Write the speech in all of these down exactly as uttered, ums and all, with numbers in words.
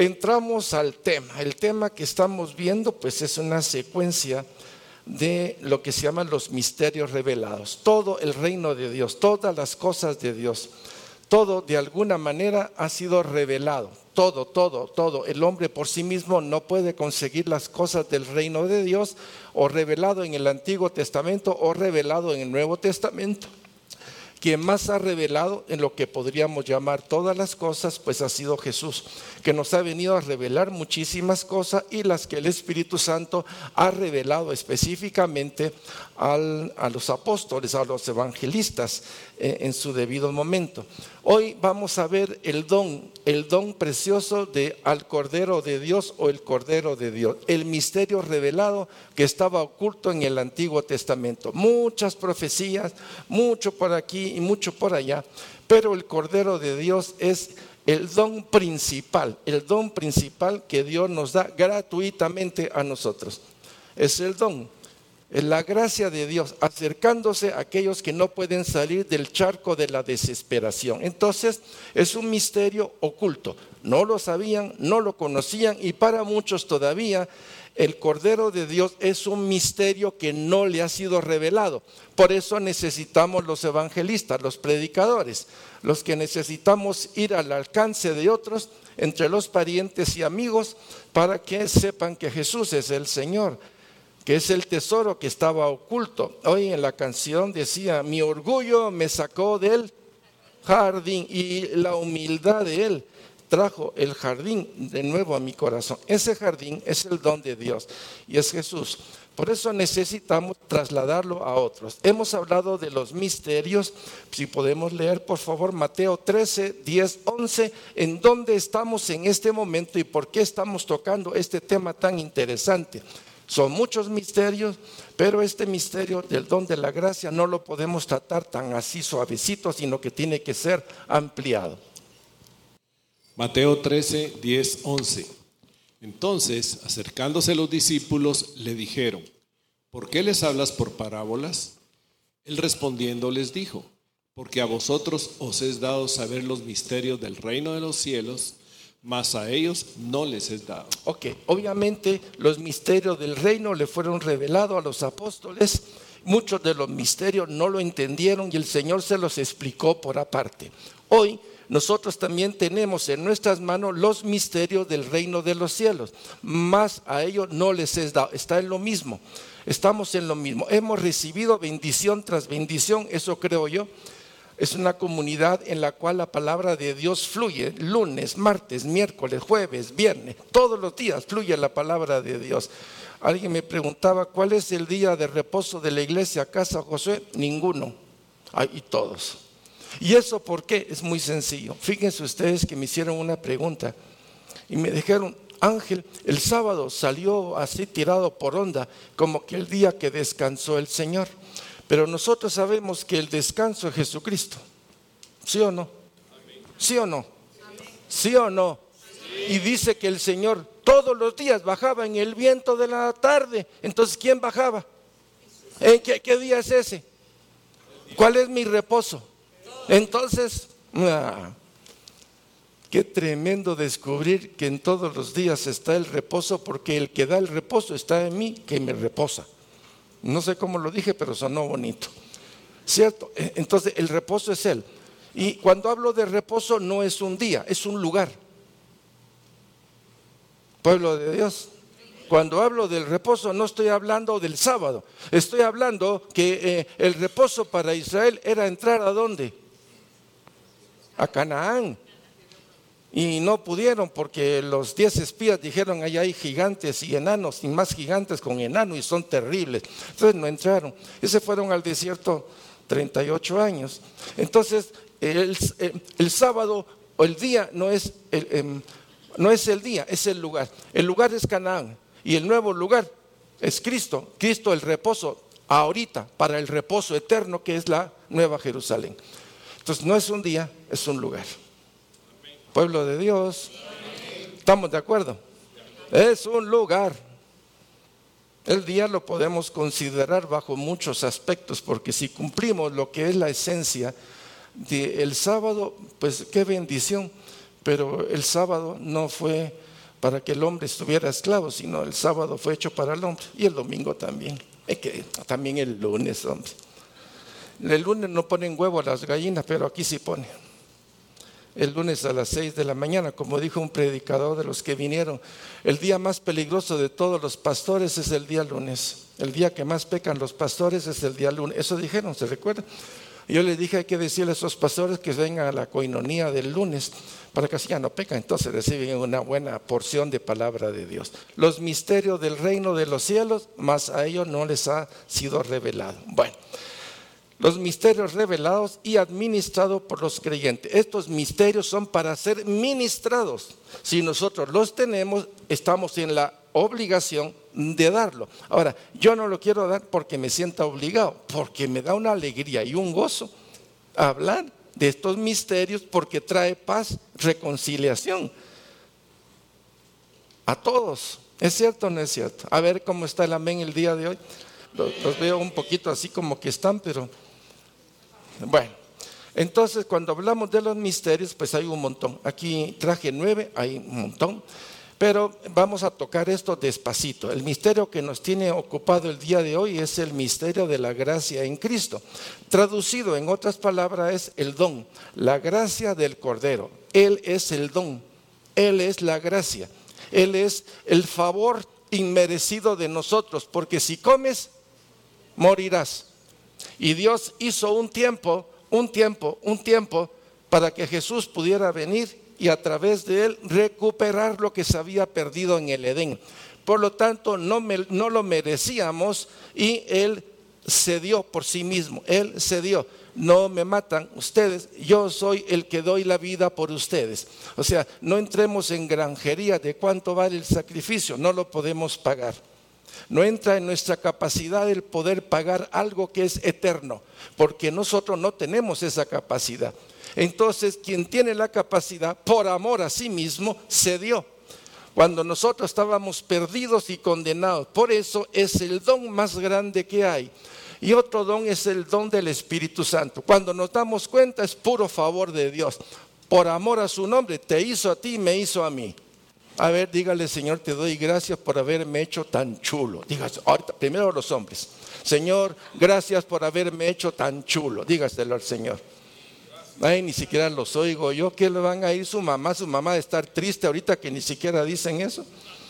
entramos al tema. El tema que estamos viendo pues es una secuencia de lo que se llaman los misterios revelados. Todo el reino de Dios, todas las cosas de Dios, todo de alguna manera ha sido revelado. Todo, todo, todo. El hombre por sí mismo no puede conseguir las cosas del reino de Dios, o revelado en el Antiguo Testamento o revelado en el Nuevo Testamento. Quien más ha revelado en lo que podríamos llamar todas las cosas, pues ha sido Jesús, que nos ha venido a revelar muchísimas cosas, y las que el Espíritu Santo ha revelado específicamente al, a los apóstoles, a los evangelistas eh, en su debido momento. Hoy vamos a ver el don, el don precioso de al Cordero de Dios o el Cordero de Dios, el misterio revelado que estaba oculto en el Antiguo Testamento. Muchas profecías, mucho por aquí y mucho por allá, pero el Cordero de Dios es el don principal, el don principal que Dios nos da gratuitamente a nosotros. Es el don, es la gracia de Dios acercándose a aquellos que no pueden salir del charco de la desesperación. Entonces es un misterio oculto, no lo sabían, no lo conocían, y para muchos todavía el Cordero de Dios es un misterio que no le ha sido revelado. Por eso necesitamos los evangelistas, los predicadores, los que necesitamos ir al alcance de otros, entre los parientes y amigos, para que sepan que Jesús es el Señor, que es el tesoro que estaba oculto. Hoy en la canción decía: mi orgullo me sacó del jardín, y la humildad de Él trajo el jardín de nuevo a mi corazón. Ese jardín es el don de Dios y es Jesús. Por eso necesitamos trasladarlo a otros. Hemos hablado de los misterios. Si podemos leer por favor Mateo trece, diez, once, en dónde estamos en este momento y por qué estamos tocando este tema tan interesante. Son muchos misterios, pero este misterio del don de la gracia no lo podemos tratar tan así suavecito, sino que tiene que ser ampliado. Mateo trece, diez, once. Entonces, acercándose los discípulos, le dijeron: ¿por qué les hablas por parábolas? Él respondiendo les dijo: porque a vosotros os es dado saber los misterios del reino de los cielos, mas a ellos no les es dado. Ok, obviamente los misterios del reino le fueron revelados a los apóstoles. Muchos de los misterios no lo entendieron y el Señor se los explicó por aparte. Hoy nosotros también tenemos en nuestras manos los misterios del reino de los cielos, mas a ellos no les es dado. Está en lo mismo, estamos en lo mismo. Hemos recibido bendición tras bendición, eso creo yo. Es una comunidad en la cual la palabra de Dios fluye lunes, martes, miércoles, jueves, viernes, todos los días fluye la palabra de Dios. Alguien me preguntaba: ¿cuál es el día de reposo de la iglesia Casa Josué? Ninguno, hay todos. ¿Y eso por qué? Es muy sencillo. Fíjense ustedes que me hicieron una pregunta y me dijeron: Ángel, el sábado salió así tirado por onda, como que el día que descansó el Señor. Pero nosotros sabemos que el descanso es Jesucristo. ¿Sí o no? ¿Sí o no? ¿Sí o no? Y dice que el Señor todos los días bajaba en el viento de la tarde. Entonces, ¿quién bajaba? ¿En qué, qué día es ese? ¿Cuál es mi reposo? Entonces, ah, qué tremendo descubrir que en todos los días está el reposo, porque el que da el reposo está en mí, que me reposa. No sé cómo lo dije, pero sonó bonito, ¿cierto? Entonces el reposo es Él. Y cuando hablo de reposo no es un día, es un lugar. Pueblo de Dios, cuando hablo del reposo no estoy hablando del sábado. Estoy hablando que eh, el reposo para Israel era entrar ¿a dónde? A Canaán. Y no pudieron porque los diez espías dijeron: allá hay gigantes y enanos, y más gigantes con enanos, y son terribles. Entonces no entraron. Y se fueron al desierto treinta y ocho años. Entonces el, el, el sábado o el día no es el, eh, no es el día, es el lugar. El lugar es Canaán y el nuevo lugar es Cristo. Cristo, el reposo ahorita para el reposo eterno, que es la Nueva Jerusalén. Entonces no es un día, es un lugar. Pueblo de Dios, ¿estamos de acuerdo? Es un lugar. El día lo podemos considerar bajo muchos aspectos, porque si cumplimos lo que es la esencia del sábado, pues qué bendición. Pero el sábado no fue para que el hombre estuviera esclavo, sino el sábado fue hecho para el hombre y el domingo también. Es que también el lunes, hombre. El lunes no ponen huevo las gallinas, pero aquí sí pone. El lunes a las seis de la mañana, como dijo un predicador de los que vinieron, el día más peligroso de todos los pastores es el día lunes. El día que más pecan los pastores es el día lunes. Eso dijeron, ¿se recuerda? Yo les dije, hay que decirle a esos pastores que vengan a la coinonía del lunes, para que así ya no pecan, entonces reciben una buena porción de palabra de Dios. Los misterios del reino de los cielos, más a ellos no les ha sido revelado. Bueno, los misterios revelados y administrados por los creyentes. Estos misterios son para ser ministrados. Si nosotros los tenemos, estamos en la obligación de darlo. Ahora, yo no lo quiero dar porque me sienta obligado, porque me da una alegría y un gozo hablar de estos misterios, porque trae paz, reconciliación a todos. ¿Es cierto o no es cierto? A ver cómo está el amén el día de hoy. Los, los veo un poquito así como que están, pero bueno. Entonces, cuando hablamos de los misterios, pues hay un montón. Aquí traje nueve, hay un montón. Pero vamos a tocar esto despacito. El misterio que nos tiene ocupado el día de hoy es el misterio de la gracia en Cristo. Traducido en otras palabras es el don, la gracia del Cordero. Él es el don, Él es la gracia, Él es el favor inmerecido de nosotros, porque si comes, morirás. Y Dios hizo un tiempo, un tiempo, un tiempo para que Jesús pudiera venir y a través de él recuperar lo que se había perdido en el Edén. Por lo tanto, no, me, no lo merecíamos y él cedió por sí mismo, él cedió. No me matan ustedes, yo soy el que doy la vida por ustedes. O sea, no entremos en granjería de cuánto vale el sacrificio, no lo podemos pagar. No entra en nuestra capacidad el poder pagar algo que es eterno, porque nosotros no tenemos esa capacidad. Entonces, quien tiene la capacidad, por amor a sí mismo, cedió. Cuando nosotros estábamos perdidos y condenados. Por eso es el don más grande que hay. Y otro don es el don del Espíritu Santo. Cuando nos damos cuenta, es puro favor de Dios. Por amor a su nombre, te hizo a ti y me hizo a mí. A ver, dígale: Señor, te doy gracias por haberme hecho tan chulo. Dígase, ahorita, primero los hombres. Señor, gracias por haberme hecho tan chulo. Dígaselo al Señor. Ay, ni siquiera los oigo yo. ¿Qué le van a ir su mamá? Su mamá de estar triste ahorita que ni siquiera dicen eso.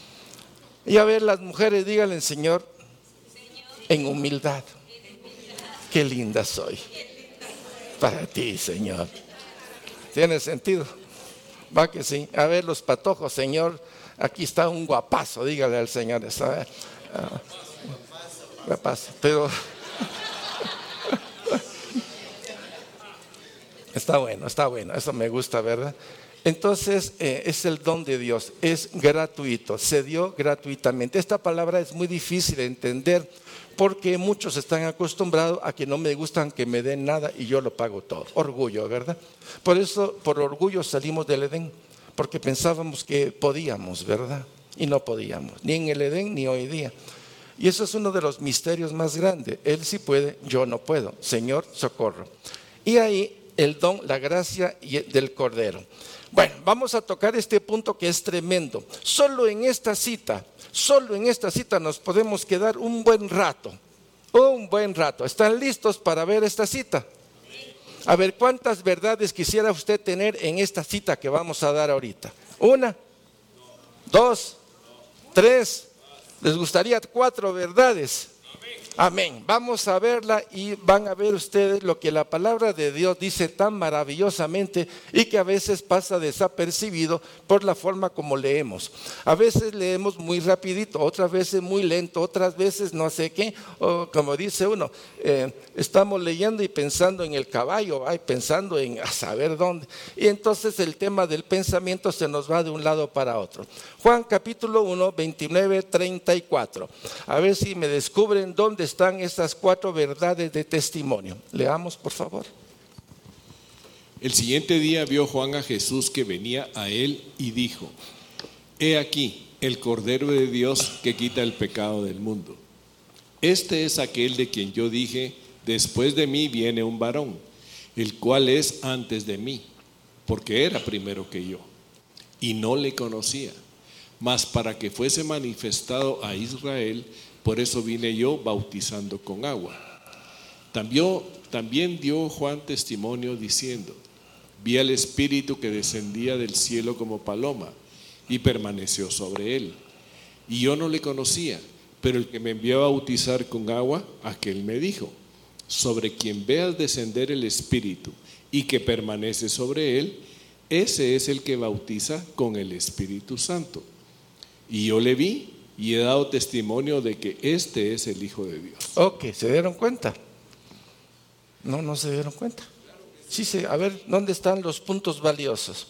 Y a ver, las mujeres, díganle: Señor, en humildad. Qué linda soy para ti, Señor. ¿Tiene sentido? Va que sí. A ver, los patojos: Señor, aquí está un guapazo. Dígale al Señor eso. A ver. Ah, guapazo. Pero está bueno, está bueno. Eso me gusta, ¿verdad? Entonces, eh, es el don de Dios. Es gratuito. Se dio gratuitamente. Esta palabra es muy difícil de entender, porque muchos están acostumbrados a que no me gustan que me den nada y yo lo pago todo. Orgullo, ¿verdad? Por eso, por orgullo salimos del Edén, porque pensábamos que podíamos, ¿verdad? Y no podíamos, ni en el Edén ni hoy día. Y eso es uno de los misterios más grandes. Él sí puede, yo no puedo. Señor, socorro. Y ahí el don, la gracia del Cordero. Bueno, vamos a tocar este punto que es tremendo. Solo en esta cita, solo en esta cita nos podemos quedar un buen rato, un buen rato. ¿Están listos para ver esta cita? A ver, ¿cuántas verdades quisiera usted tener en esta cita que vamos a dar ahorita? ¿Una? ¿Dos? ¿Tres? ¿Les gustaría cuatro verdades? Amén. Vamos a verla y van a ver ustedes lo que la palabra de Dios dice tan maravillosamente y que a veces pasa desapercibido por la forma como leemos. A veces leemos muy rapidito, otras veces muy lento, otras veces no sé qué, o como dice uno, eh, estamos leyendo y pensando en el caballo, ay, pensando en a saber dónde. Y entonces el tema del pensamiento se nos va de un lado para otro. Juan capítulo uno, veintinueve, treinta y cuatro. A ver si me descubren dónde están estas cuatro verdades de testimonio. Leamos, por favor. El siguiente día vio Juan a Jesús que venía a él y dijo: He aquí el Cordero de Dios que quita el pecado del mundo. Este es aquel de quien yo dije: después de mí viene un varón, el cual es antes de mí, porque era primero que yo. Y no le conocía. mas para que fuese manifestado a Israel, por eso vine yo bautizando con agua. También, también dio Juan testimonio diciendo: vi al Espíritu que descendía del cielo como paloma y permaneció sobre él. Y yo no le conocía, pero el que me envió a bautizar con agua, aquel me dijo: sobre quien veas descender el Espíritu y que permanece sobre él, ese es el que bautiza con el Espíritu Santo. Y yo le vi y he dado testimonio de que este es el Hijo de Dios. Ok, ¿se dieron cuenta? No, no se dieron cuenta. Sí, sí, a ver, ¿dónde están los puntos valiosos?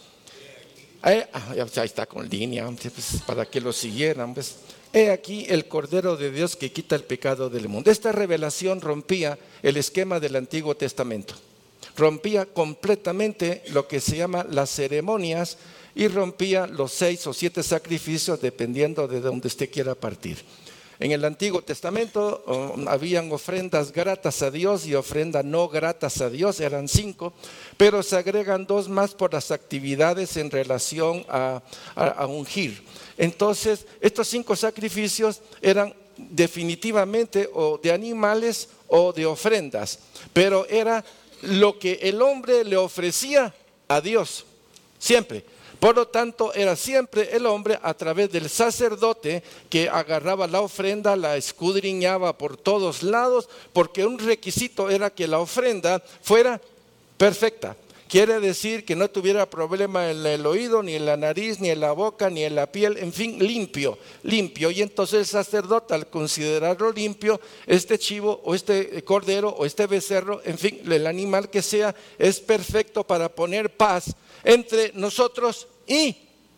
Ahí, ahí está con línea, pues, para que lo siguieran. Pues. He aquí el Cordero de Dios que quita el pecado del mundo. Esta revelación rompía el esquema del Antiguo Testamento. Rompía completamente lo que se llama las ceremonias y rompía los seis o siete sacrificios dependiendo de donde usted quiera partir. En el Antiguo Testamento oh, habían ofrendas gratas a Dios y ofrendas no gratas a Dios, eran cinco, pero se agregan dos más por las actividades en relación a, a, a ungir. Entonces, estos cinco sacrificios eran definitivamente o de animales o de ofrendas, pero era lo que el hombre le ofrecía a Dios, siempre. Por lo tanto, era siempre el hombre a través del sacerdote que agarraba la ofrenda, la escudriñaba por todos lados, porque un requisito era que la ofrenda fuera perfecta. Quiere decir que no tuviera problema en el oído, ni en la nariz, ni en la boca, ni en la piel, en fin, limpio, limpio. Y entonces el sacerdote, al considerarlo limpio, este chivo o este cordero o este becerro, en fin, el animal que sea, es perfecto para poner paz entre nosotros y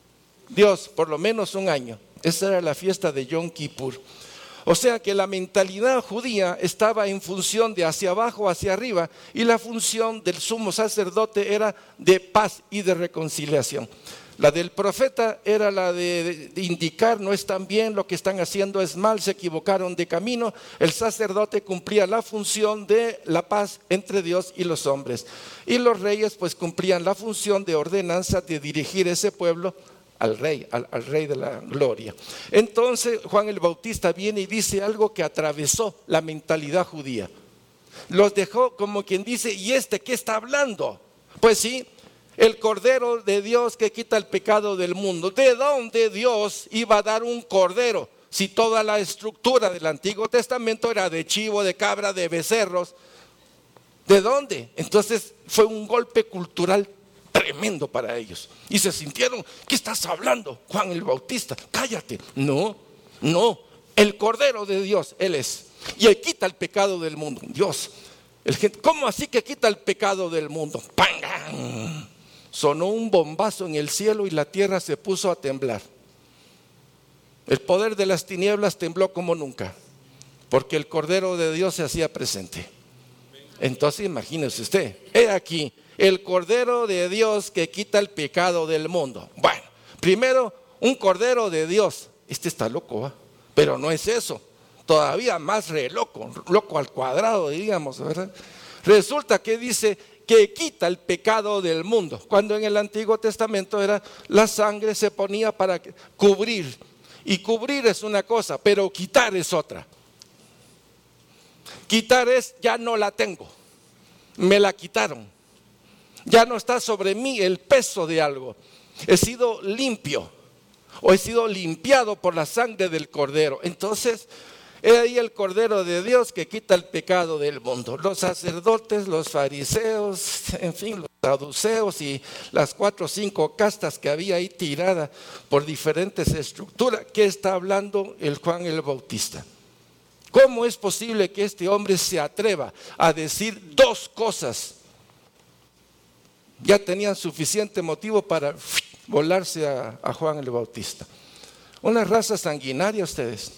Dios, por lo menos un año. Esa era la fiesta de Yom Kippur. O sea que la mentalidad judía estaba en función de hacia abajo, hacia arriba, y la función del sumo sacerdote era de paz y de reconciliación. La del profeta era la de indicar: no están bien, lo que están haciendo es mal, se equivocaron de camino. El sacerdote cumplía la función de la paz entre Dios y los hombres. Y los reyes pues cumplían la función de ordenanza, de dirigir ese pueblo al rey, al, al rey de la gloria. Entonces Juan el Bautista viene y dice algo que atravesó la mentalidad judía. Los dejó como quien dice: ¿y este qué está hablando? Pues sí, el Cordero de Dios que quita el pecado del mundo. ¿De dónde Dios iba a dar un cordero si toda la estructura del Antiguo Testamento era de chivo, de cabra, de becerros? ¿De dónde? Entonces fue un golpe cultural tremendo para ellos. Y se sintieron: ¿qué estás hablando, Juan el Bautista? Cállate. No, no, el Cordero de Dios, Él es. Y Él quita el pecado del mundo. Dios, el, ¿cómo así que quita el pecado del mundo? ¡Pam! Sonó un bombazo en el cielo y la tierra se puso a temblar. El poder de las tinieblas tembló como nunca, porque el Cordero de Dios se hacía presente. Entonces imagínese usted, he aquí el Cordero de Dios que quita el pecado del mundo. Bueno, primero un Cordero de Dios. Este está loco, ¿eh? Pero no es eso. Todavía más re loco, loco al cuadrado, diríamos, ¿verdad? Resulta que dice que quita el pecado del mundo, cuando en el Antiguo Testamento era la sangre se ponía para cubrir, y cubrir es una cosa, pero quitar es otra. Quitar es: ya no la tengo, me la quitaron, ya no está sobre mí el peso de algo, he sido limpio o he sido limpiado por la sangre del Cordero. Entonces he ahí el Cordero de Dios que quita el pecado del mundo. Los sacerdotes, los fariseos, en fin, los saduceos y las cuatro o cinco castas que había ahí tiradas por diferentes estructuras. ¿Qué está hablando el Juan el Bautista? ¿Cómo es posible que este hombre se atreva a decir dos cosas? Ya tenían suficiente motivo para volarse a, a Juan el Bautista. Una raza sanguinaria ustedes.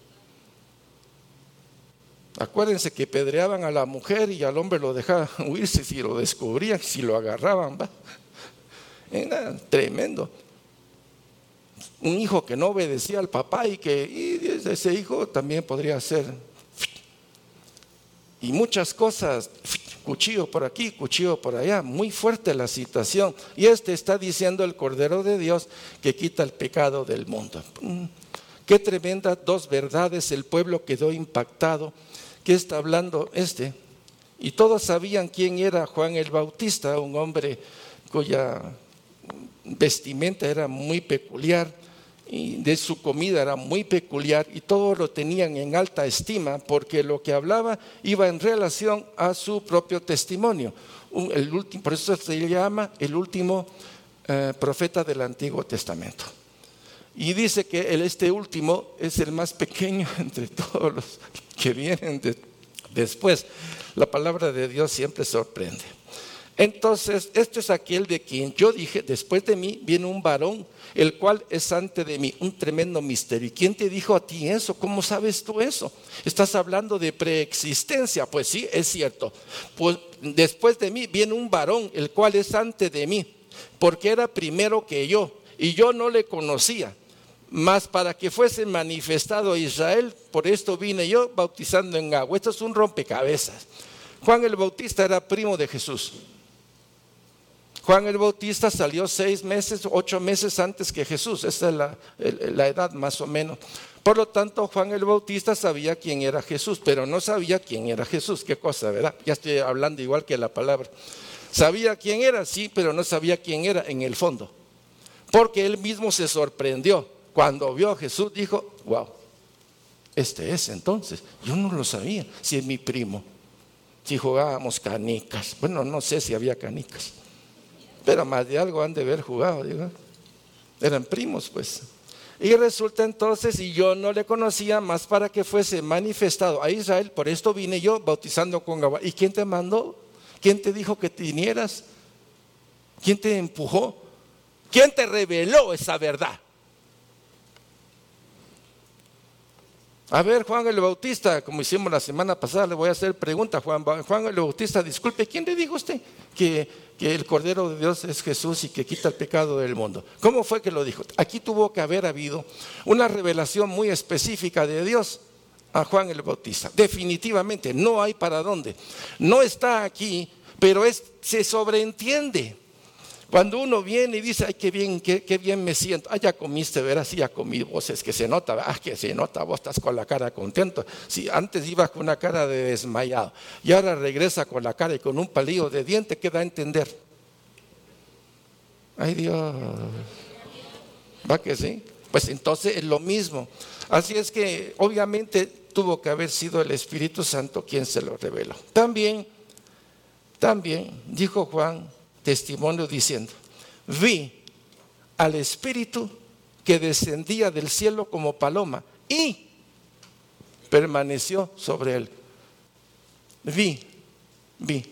Acuérdense que pedreaban a la mujer y al hombre lo dejaban huirse si lo descubrían, si lo agarraban, ¿va? Era tremendo. Un hijo que no obedecía al papá y que y ese hijo también podría ser. Y muchas cosas cuchillo por aquí, cuchillo por allá, muy fuerte la situación. Y este está diciendo el Cordero de Dios que quita el pecado del mundo. Qué tremenda dos verdades, el pueblo quedó impactado. ¿Qué está hablando este? Y todos sabían quién era Juan el Bautista, un hombre cuya vestimenta era muy peculiar y de su comida era muy peculiar, y todos lo tenían en alta estima porque lo que hablaba iba en relación a su propio testimonio. Un, el último, por eso se le llama el último eh, profeta del Antiguo Testamento. Y dice que el, este último es el más pequeño entre todos los que vienen de, después. La palabra de Dios siempre sorprende. Entonces, esto es aquel de quien yo dije, después de mí viene un varón, el cual es antes de mí, un tremendo misterio. ¿Y quién te dijo a ti eso? ¿Cómo sabes tú eso? Estás hablando de preexistencia. Pues sí, es cierto. Pues después de mí viene un varón, el cual es antes de mí, porque era primero que yo, y yo no le conocía. Mas para que fuese manifestado a Israel, por esto vine yo bautizando en agua. Esto es un rompecabezas. Juan el Bautista era primo de Jesús. Juan el Bautista salió seis meses, ocho meses antes que Jesús. Esa es la, la edad más o menos. Por lo tanto, Juan el Bautista sabía quién era Jesús, pero no sabía quién era Jesús. Qué cosa, ¿verdad? Ya estoy hablando igual que la palabra. Sabía quién era, sí, pero no sabía quién era en el fondo. Porque él mismo se sorprendió. Cuando vio a Jesús dijo, wow, este es entonces. Yo no lo sabía, si es mi primo. Si jugábamos canicas. Bueno, no sé si había canicas, pero más de algo han de haber jugado, digo. Eran primos, pues. Y resulta entonces, y yo no le conocía, más para que fuese manifestado a Israel. Por esto vine yo bautizando con agua. ¿Y quién te mandó? ¿Quién te dijo que te vinieras? ¿Quién te empujó? ¿Quién te reveló esa verdad? A ver, Juan el Bautista, como hicimos la semana pasada, le voy a hacer pregunta. Juan, Juan el Bautista, disculpe, ¿quién le dijo a usted que, que el Cordero de Dios es Jesús y que quita el pecado del mundo? ¿Cómo fue que lo dijo? Aquí tuvo que haber habido una revelación muy específica de Dios a Juan el Bautista. Definitivamente, no hay para dónde. No está aquí, pero es, se sobreentiende. Cuando uno viene y dice, ay, qué bien, qué, qué bien me siento. Ah, ya comiste, verás, sí, ya comí. Vos es que se nota, ah, que se nota, vos estás con la cara contento. Si antes ibas con una cara de desmayado y ahora regresa con la cara y con un palillo de diente, ¿qué da a entender? Ay, Dios. ¿Va que sí? Pues entonces es lo mismo. Así es que obviamente tuvo que haber sido el Espíritu Santo quien se lo reveló. También, también dijo Juan testimonio diciendo, vi al Espíritu que descendía del cielo como paloma y permaneció sobre él. Vi, vi.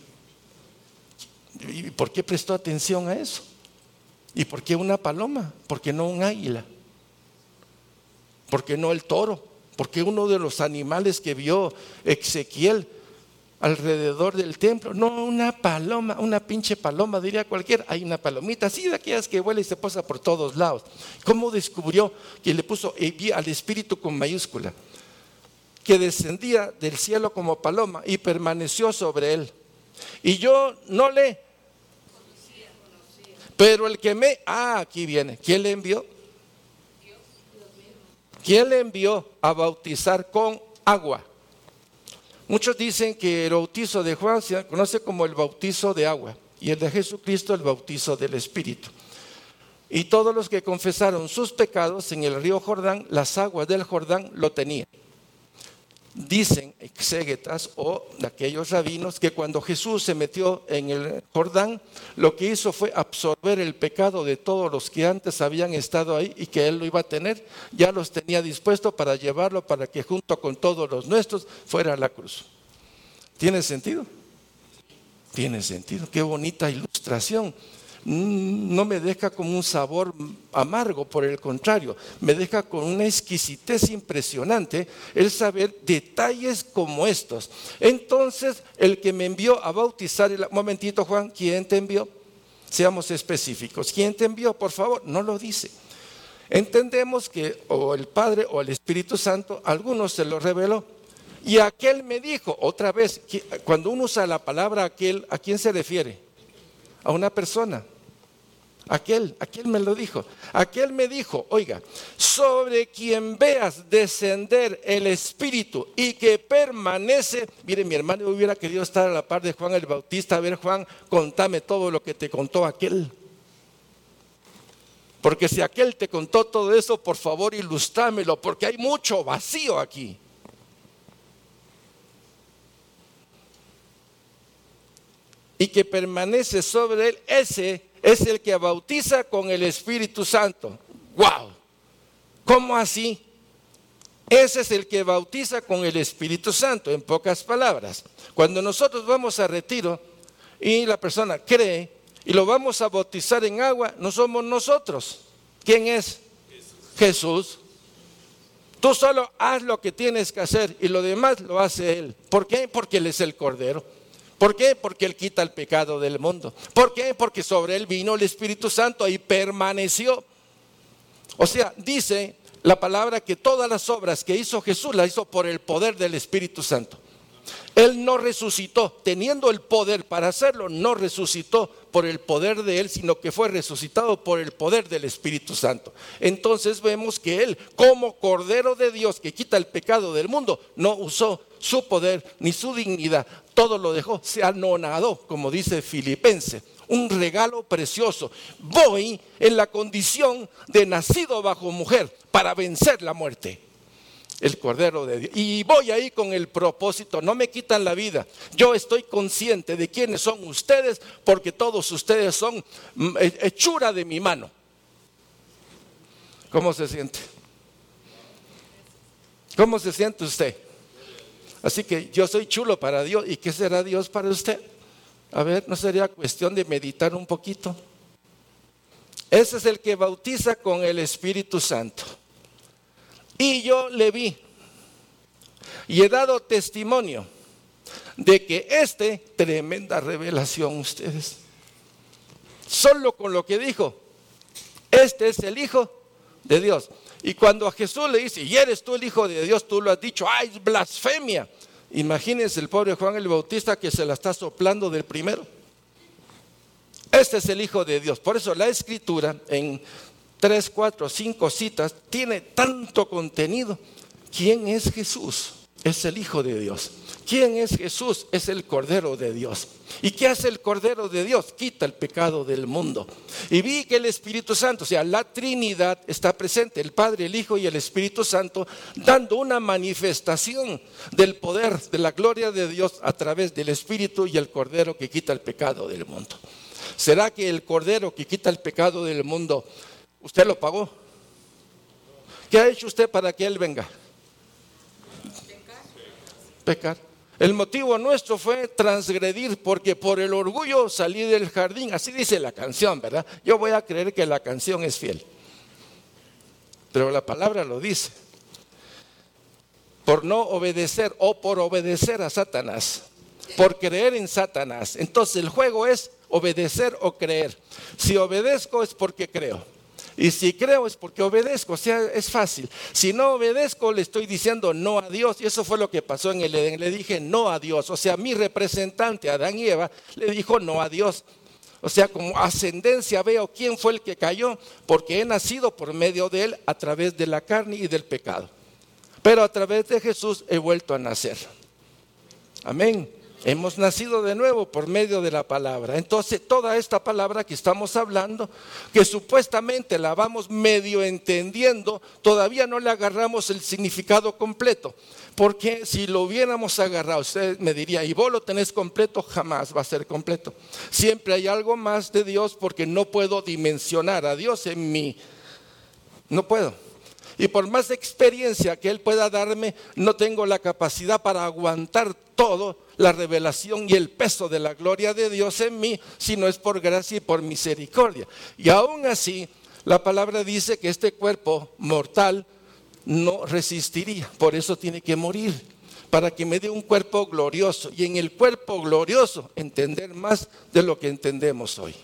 ¿Y por qué prestó atención a eso? ¿Y por qué una paloma? ¿Por qué no un águila? ¿Por qué no el toro? ¿Por qué uno de los animales que vio Ezequiel alrededor del templo? No, una paloma, una pinche paloma, diría cualquiera. Hay una palomita así de aquellas que vuela y se posa por todos lados. ¿Cómo descubrió que le puso al Espíritu con mayúscula? Que descendía del cielo como paloma y permaneció sobre él. Y yo no le conocía, conocía. Pero el que me, ah, aquí viene. ¿Quién le envió? Dios, Dios mismo. ¿Quién le envió a bautizar con agua? Muchos dicen que el bautizo de Juan se conoce como el bautizo de agua y el de Jesucristo el bautizo del Espíritu. Y todos los que confesaron sus pecados en el río Jordán, las aguas del Jordán lo tenían. Dicen exégetas o de aquellos rabinos que cuando Jesús se metió en el Jordán, lo que hizo fue absorber el pecado de todos los que antes habían estado ahí y que él lo iba a tener, ya los tenía dispuestos para llevarlo para que junto con todos los nuestros fuera a la cruz. ¿Tiene sentido? Tiene sentido, qué bonita ilustración. No me deja como un sabor amargo, por el contrario, me deja con una exquisitez impresionante el saber detalles como estos. Entonces, el que me envió a bautizar, un momentito Juan, ¿quién te envió? Seamos específicos, ¿quién te envió? Por favor, no lo dice. Entendemos que o el Padre o el Espíritu Santo, algunos se lo reveló, Y aquel me dijo, otra vez, cuando uno usa la palabra aquel, ¿a quién se refiere? A una persona. Aquel, aquel me lo dijo. Aquel me dijo, oiga, sobre quien veas descender el Espíritu y que permanece. Mire, mi hermano hubiera querido estar a la par de Juan el Bautista. A ver, Juan, contame todo lo que te contó aquel. Porque si aquel te contó todo eso, por favor, ilustrámelo, porque hay mucho vacío aquí. Y que permanece sobre él, ese es el que bautiza con el Espíritu Santo. ¡Wow! ¿Cómo así? Ese es el que bautiza con el Espíritu Santo, en pocas palabras. Cuando nosotros vamos a retiro y la persona cree y lo vamos a bautizar en agua, no somos nosotros. ¿Quién es? Jesús. Jesús. Tú solo haz lo que tienes que hacer y lo demás lo hace Él. ¿Por qué? Porque Él es el Cordero. ¿Por qué? Porque Él quita el pecado del mundo. ¿Por qué? Porque sobre Él vino el Espíritu Santo y permaneció. O sea, dice la palabra que todas las obras que hizo Jesús las hizo por el poder del Espíritu Santo. Él no resucitó, teniendo el poder para hacerlo, no resucitó por el poder de Él, sino que fue resucitado por el poder del Espíritu Santo. Entonces vemos que Él, como Cordero de Dios que quita el pecado del mundo, no usó su poder ni su dignidad, todo lo dejó, se anonadó, como dice Filipenses. Un regalo precioso. Voy en la condición de nacido bajo mujer para vencer la muerte. El Cordero de Dios. Y voy ahí con el propósito, no me quitan la vida. Yo estoy consciente de quiénes son ustedes, porque todos ustedes son hechura de mi mano. ¿Cómo se siente? ¿Cómo se siente usted? Así que yo soy chulo para Dios. ¿Y qué será Dios para usted? A ver, ¿no sería cuestión de meditar un poquito? Ese es el que bautiza con el Espíritu Santo. Y yo le vi y he dado testimonio de que este, tremenda revelación ustedes, solo con lo que dijo, este es el Hijo de Dios. Y cuando a Jesús le dice, y eres tú el Hijo de Dios, tú lo has dicho, ¡ay, es blasfemia! Imagínense el pobre Juan el Bautista que se la está soplando del primero. Este es el Hijo de Dios. Por eso la Escritura en tres, cuatro, cinco citas tiene tanto contenido. ¿Quién es Jesús? Es el Hijo de Dios. ¿Quién es Jesús? Es el Cordero de Dios. ¿Y qué hace el Cordero de Dios? Quita el pecado del mundo. Y vi que el Espíritu Santo, o sea, la Trinidad está presente, el Padre, el Hijo y el Espíritu Santo, dando una manifestación del poder, de la gloria de Dios a través del Espíritu y el Cordero que quita el pecado del mundo. ¿Será que el Cordero que quita el pecado del mundo, usted lo pagó? ¿Qué ha hecho usted para que Él venga? Pecar. El motivo nuestro fue transgredir, porque por el orgullo salí del jardín. Así dice la canción, ¿verdad? Yo voy a creer que la canción es fiel, pero la palabra lo dice. Por no obedecer o por obedecer a Satanás, por creer en Satanás. Entonces el juego es obedecer o creer. Si obedezco es porque creo. Y si creo es porque obedezco, o sea, es fácil. Si no obedezco, le estoy diciendo no a Dios. Y eso fue lo que pasó en el Edén. Le dije no a Dios. O sea, mi representante, Adán y Eva, le dijo no a Dios. O sea, como ascendencia veo quién fue el que cayó, porque he nacido por medio de él a través de la carne y del pecado. Pero a través de Jesús he vuelto a nacer. Amén. Hemos nacido de nuevo por medio de la palabra. Entonces toda esta palabra que estamos hablando, que supuestamente la vamos medio entendiendo, todavía no le agarramos el significado completo. Porque si lo hubiéramos agarrado, usted me diría, ¿y vos lo tenés completo? Jamás va a ser completo. Siempre hay algo más de Dios, porque no puedo dimensionar a Dios en mí. No puedo. Y por más experiencia que Él pueda darme, no tengo la capacidad para aguantar todo la revelación y el peso de la gloria de Dios en mí, si no es por gracia y por misericordia. Y aún así, la palabra dice que este cuerpo mortal no resistiría, por eso tiene que morir, para que me dé un cuerpo glorioso. Y en el cuerpo glorioso entender más de lo que entendemos hoy.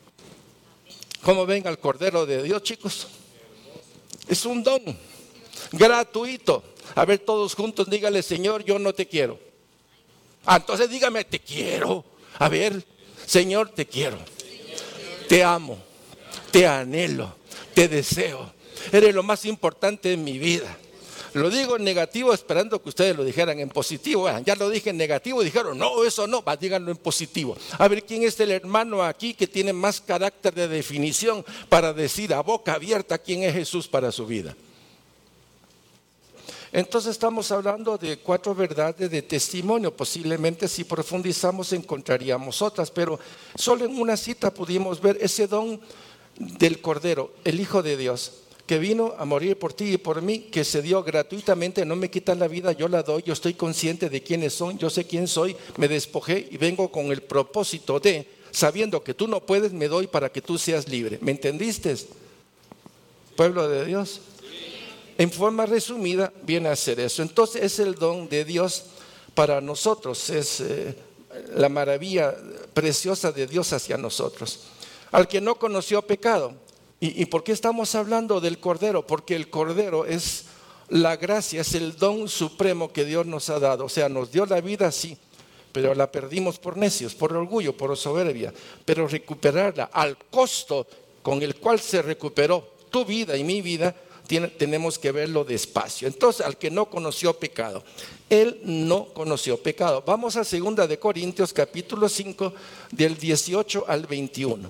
¿Cómo ven al Cordero de Dios, chicos? Es un don. gratuito. A ver, todos juntos, dígale: Señor, yo no te quiero. Ah, entonces dígame: te quiero. A ver, Señor, te quiero. Te amo, te anhelo, te deseo. Eres lo más importante en mi vida. Lo digo en negativo esperando que ustedes lo dijeran en positivo. Bueno, ya lo dije en negativo y dijeron: no, eso no, va, díganlo en positivo. A ver, ¿quién es el hermano aquí que tiene más carácter de definición para decir a boca abierta quién es Jesús para su vida? Entonces estamos hablando de cuatro verdades de testimonio. Posiblemente si profundizamos encontraríamos otras, pero solo en una cita pudimos ver ese don del Cordero, el Hijo de Dios, que vino a morir por ti y por mí, que se dio gratuitamente. No me quitan la vida, yo la doy. Yo estoy consciente de quiénes son, yo sé quién soy, me despojé y vengo con el propósito de, sabiendo que tú no puedes, me doy para que tú seas libre. ¿Me entendiste, pueblo de Dios? En forma resumida viene a ser eso. Entonces es el don de Dios para nosotros, es eh, la maravilla preciosa de Dios hacia nosotros. Al que no conoció pecado. ¿Y, ¿Y por qué estamos hablando del Cordero? Porque el Cordero es la gracia, es el don supremo que Dios nos ha dado. O sea, nos dio la vida, sí, pero la perdimos por necios, por orgullo, por soberbia. Pero recuperarla al costo con el cual se recuperó tu vida y mi vida, tiene, tenemos que verlo despacio. Entonces, al que no conoció pecado, él no conoció pecado. Vamos a segunda de Corintios capítulo cinco, del dieciocho al veintiuno.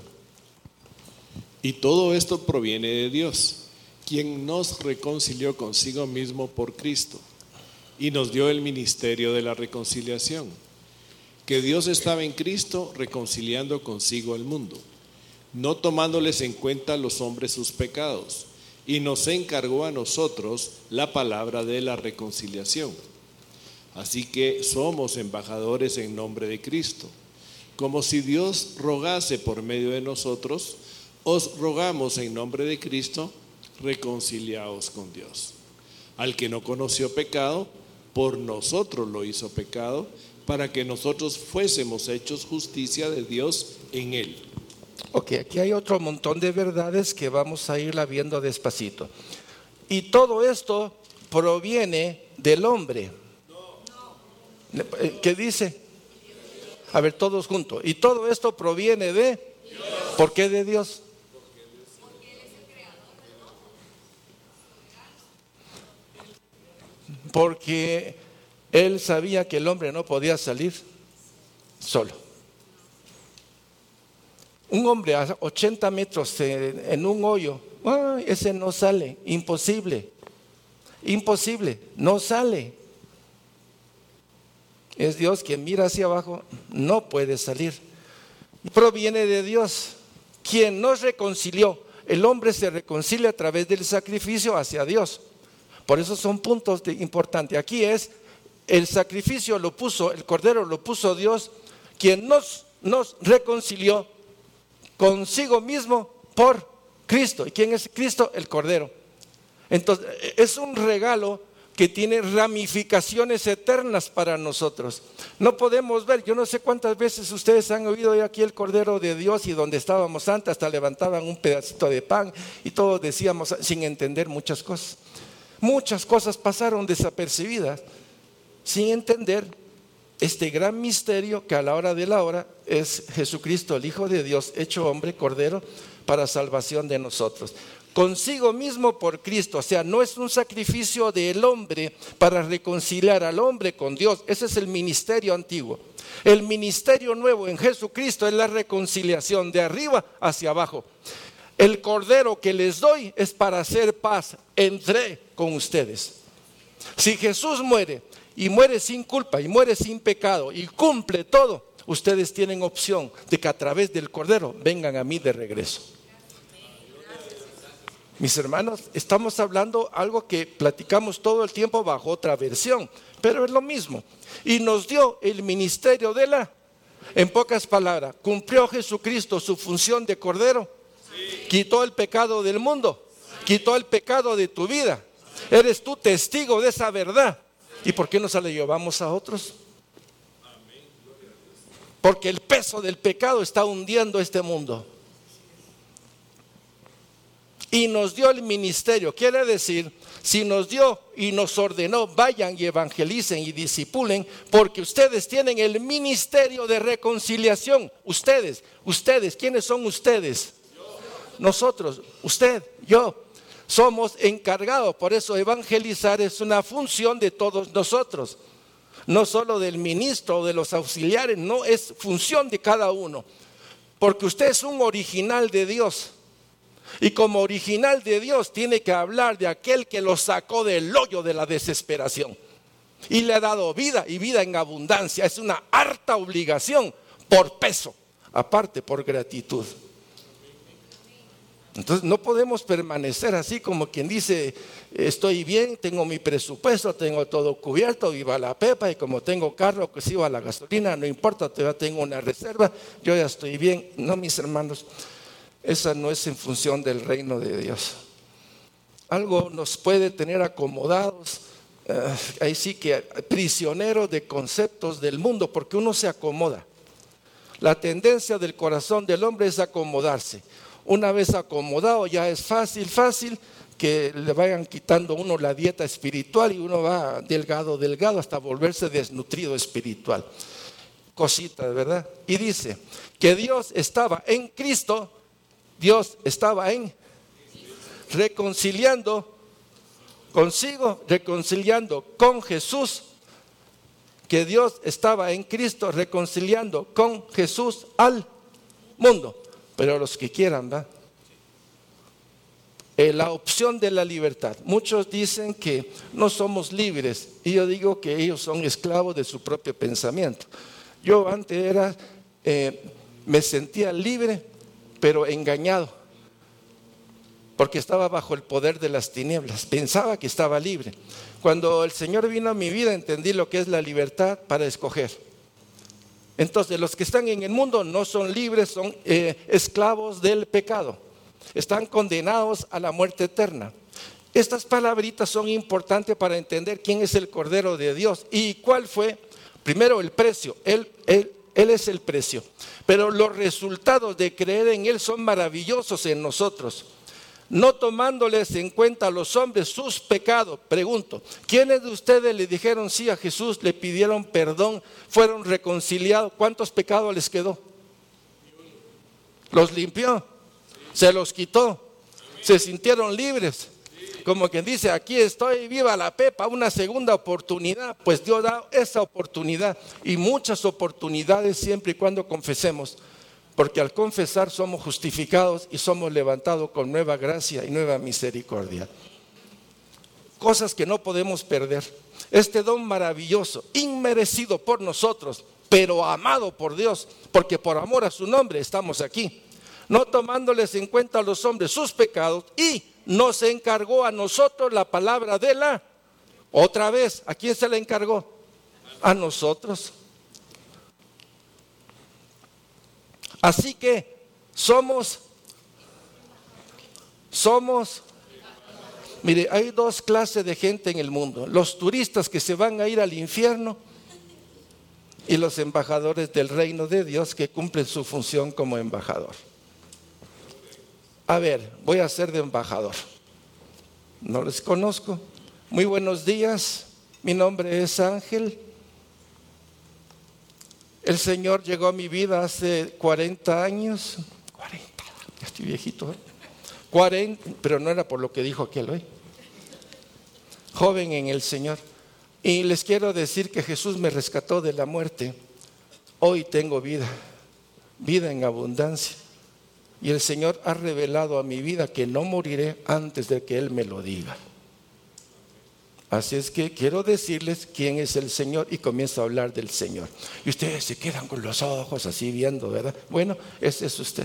Y todo esto proviene de Dios, quien nos reconcilió consigo mismo por Cristo y nos dio el ministerio de la reconciliación, que Dios estaba en Cristo reconciliando consigo al mundo, no tomándoles en cuenta a los hombres sus pecados, y nos encargó a nosotros la palabra de la reconciliación. Así que somos embajadores en nombre de Cristo, como si Dios rogase por medio de nosotros. Os rogamos en nombre de Cristo, reconciliaos con Dios. Al que no conoció pecado, por nosotros lo hizo pecado, para que nosotros fuésemos hechos justicia de Dios en él. Ok, aquí hay otro montón de verdades que vamos a irla viendo despacito. Y todo esto proviene del hombre. ¿Qué dice? A ver, todos juntos. Y todo esto proviene de Dios. ¿Por qué de Dios? Porque Él sabía que el hombre no podía salir solo. Un hombre a ochenta metros en un hoyo, ¡ay! Ese no sale, imposible, imposible, no sale. Es Dios quien mira hacia abajo, no puede salir. Proviene de Dios, quien nos reconcilió. El hombre se reconcilia a través del sacrificio hacia Dios. Por eso son puntos de, importantes. Aquí es, el sacrificio lo puso, el Cordero lo puso Dios, quien nos, nos reconcilió consigo mismo por Cristo. ¿Y quién es Cristo? El Cordero. Entonces, es un regalo que tiene ramificaciones eternas para nosotros. No podemos ver, yo no sé cuántas veces ustedes han oído aquí el Cordero de Dios, y donde estábamos antes hasta levantaban un pedacito de pan y todos decíamos sin entender muchas cosas. Muchas cosas pasaron desapercibidas sin entender este gran misterio que a la hora de la hora es Jesucristo, el Hijo de Dios, hecho hombre, Cordero, para salvación de nosotros. Consigo mismo por Cristo, o sea, no es un sacrificio del hombre para reconciliar al hombre con Dios. Ese es el ministerio antiguo. El ministerio nuevo en Jesucristo es la reconciliación de arriba hacia abajo. El Cordero que les doy es para hacer paz entre con ustedes. Si Jesús muere y muere sin culpa y muere sin pecado y cumple todo, ustedes tienen opción de que a través del Cordero vengan a mí de regreso. Mis hermanos, estamos hablando algo que platicamos todo el tiempo bajo otra versión, pero es lo mismo. Y nos dio el ministerio de la, en pocas palabras, ¿cumplió Jesucristo su función de Cordero? Sí. ¿Quitó el pecado del mundo? Sí. ¿Quitó el pecado de tu vida? Sí. ¿Eres tú testigo de esa verdad? Sí. ¿Y por qué no se la llevamos a otros? Amén. Porque el peso del pecado está hundiendo este mundo. Y nos dio el ministerio, quiere decir, si nos dio y nos ordenó, vayan y evangelicen y discipulen, porque ustedes tienen el ministerio de reconciliación. Ustedes, ustedes, ¿quiénes son ustedes? Nosotros, usted, yo, somos encargados. Por eso evangelizar es una función de todos nosotros, no solo del ministro o de los auxiliares, no, es función de cada uno, porque usted es un original de Dios. Y como original de Dios tiene que hablar de aquel que lo sacó del hoyo de la desesperación y le ha dado vida y vida en abundancia. Es una harta obligación por peso, aparte por gratitud. Entonces no podemos permanecer así como quien dice: estoy bien, tengo mi presupuesto, tengo todo cubierto, viva la pepa, y como tengo carro que si va la gasolina, no importa, todavía tengo una reserva, yo ya estoy bien. No, mis hermanos, esa no es en función del reino de Dios. Algo nos puede tener acomodados, eh, ahí sí que prisioneros de conceptos del mundo, porque uno se acomoda. La tendencia del corazón del hombre es acomodarse. Una vez acomodado ya es fácil, fácil que le vayan quitando a uno la dieta espiritual y uno va delgado, delgado hasta volverse desnutrido espiritual. Cositas, ¿verdad? Y dice que Dios estaba en Cristo, Dios estaba en reconciliando consigo, reconciliando con Jesús, que Dios estaba en Cristo reconciliando con Jesús al mundo. Pero los que quieran, ¿va? Eh, la opción de la libertad. Muchos dicen que no somos libres, y yo digo que ellos son esclavos de su propio pensamiento. Yo antes era, eh, me sentía libre, pero engañado, porque estaba bajo el poder de las tinieblas. Pensaba que estaba libre. Cuando el Señor vino a mi vida, entendí lo que es la libertad para escoger. Entonces, los que están en el mundo no son libres, son eh, esclavos del pecado. Están condenados a la muerte eterna. Estas palabritas son importantes para entender quién es el Cordero de Dios y cuál fue, primero, el precio. Él, él, él es el precio. Pero los resultados de creer en Él son maravillosos en nosotros. No tomándoles en cuenta a los hombres sus pecados. Pregunto, ¿quiénes de ustedes le dijeron sí a Jesús, le pidieron perdón, fueron reconciliados? ¿Cuántos pecados les quedó? ¿Los limpió? ¿Se los quitó? ¿Se sintieron libres? Como quien dice, aquí estoy, viva la pepa, una segunda oportunidad. Pues Dios da esa oportunidad y muchas oportunidades siempre y cuando confesemos. Porque al confesar somos justificados y somos levantados con nueva gracia y nueva misericordia. Cosas que no podemos perder. Este don maravilloso, inmerecido por nosotros, pero amado por Dios, porque por amor a su nombre estamos aquí. No tomándoles en cuenta a los hombres sus pecados, y nos encargó a nosotros la palabra de la, otra vez, ¿a quién se la encargó? A nosotros. Así que somos, somos, mire, hay dos clases de gente en el mundo: los turistas que se van a ir al infierno y los embajadores del reino de Dios que cumplen su función como embajador. A ver, voy a ser de embajador. No les conozco. Muy buenos días, mi nombre es Ángel. El Señor llegó a mi vida hace cuarenta años. cuarenta, ya estoy viejito. ¿eh? cuarenta, pero no era por lo que dijo aquel hoy. Joven en el Señor. Y les quiero decir que Jesús me rescató de la muerte. Hoy tengo vida, vida en abundancia. Y el Señor ha revelado a mi vida que no moriré antes de que Él me lo diga. Así es que quiero decirles quién es el Señor y comienzo a hablar del Señor. Y ustedes se quedan con los ojos así viendo, ¿verdad? Bueno, ese es usted.